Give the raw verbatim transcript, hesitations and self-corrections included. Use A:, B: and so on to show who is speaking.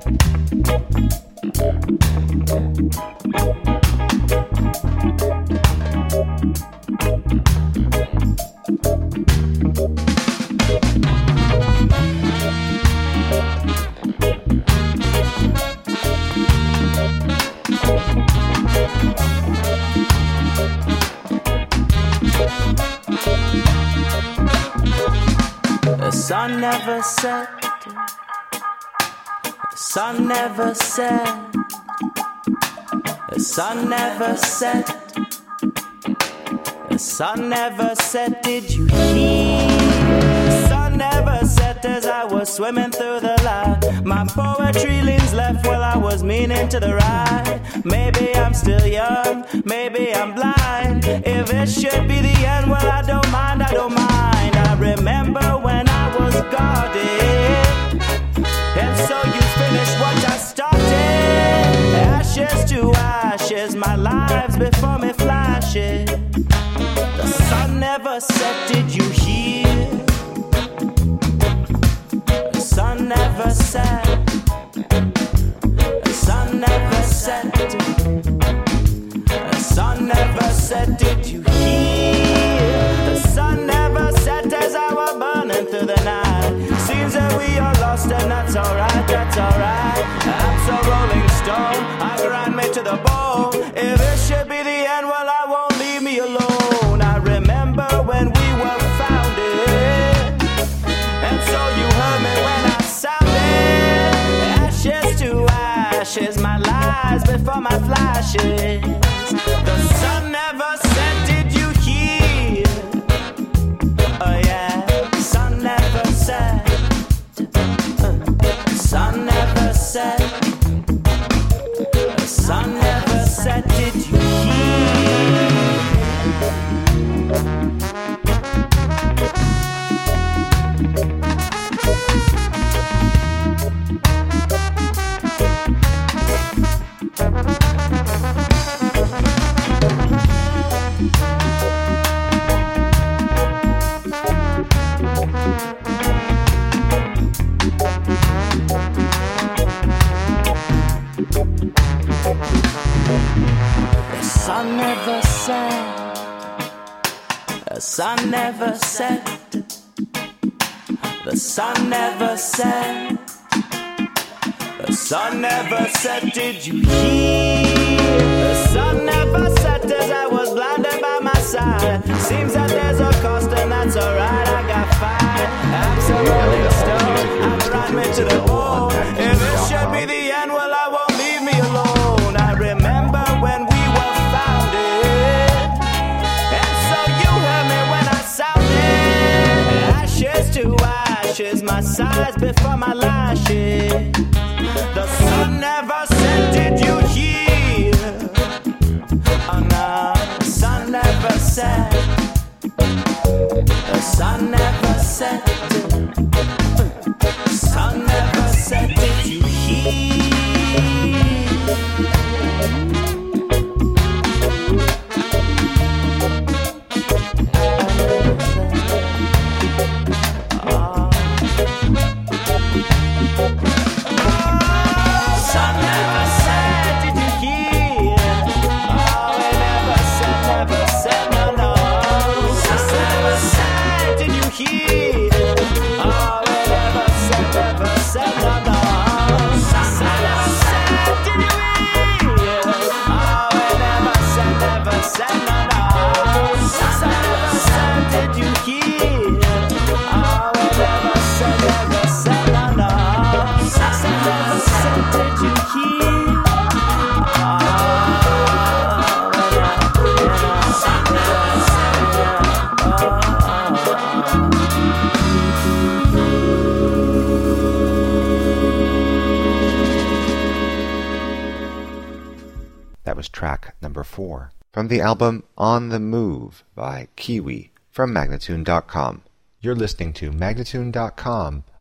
A: The sun never set. The sun never set. The sun never set. The sun never set. Did you hear? The sun never set as I was swimming through the light. My poetry leans left while I was meaning to the right. Maybe I'm still young, maybe I'm blind. If it should be the end, well, I don't mind, I don't mind. I remember when I was guarded, and so you finished what I started. Ashes to ashes, my life's before me flashes. The sun never set, did you hear? The sun never set. The sun never set. The sun never set, did you hear? The sun never set as I was burning through the night. Seems that we are lost and that's alright, that's alright. I'm so rolling stone, I grind me to the bone. If it should be the end, well, I won't leave me alone. I remember when we were founded, and so you heard me when I sounded. Ashes to ashes, my lies before my flashes. The sun never set, did you hear? Oh yeah, the sun never set. The sun never set. The sun never set, did you hear? The sun never set. The sun never set. The sun never set. The sun never set, did you hear? The sun never set as I was blinded by my side. Seems that there's a cost and that's alright, I got fired. Absolutely stone, I'm riding me to the bone. If it should be the end, well, I won't leave me alone. I remember when we were founded, and so you heard me when I sounded. Ashes to ashes, my sighs before my lashes. The sun never set, did you hear? Oh no, the sun never set. The sun never set. The sun never set, did you hear?
B: That was track number four from the album On the Move by Kiwi from Magnatune dot com. You're listening to Magnatune dot com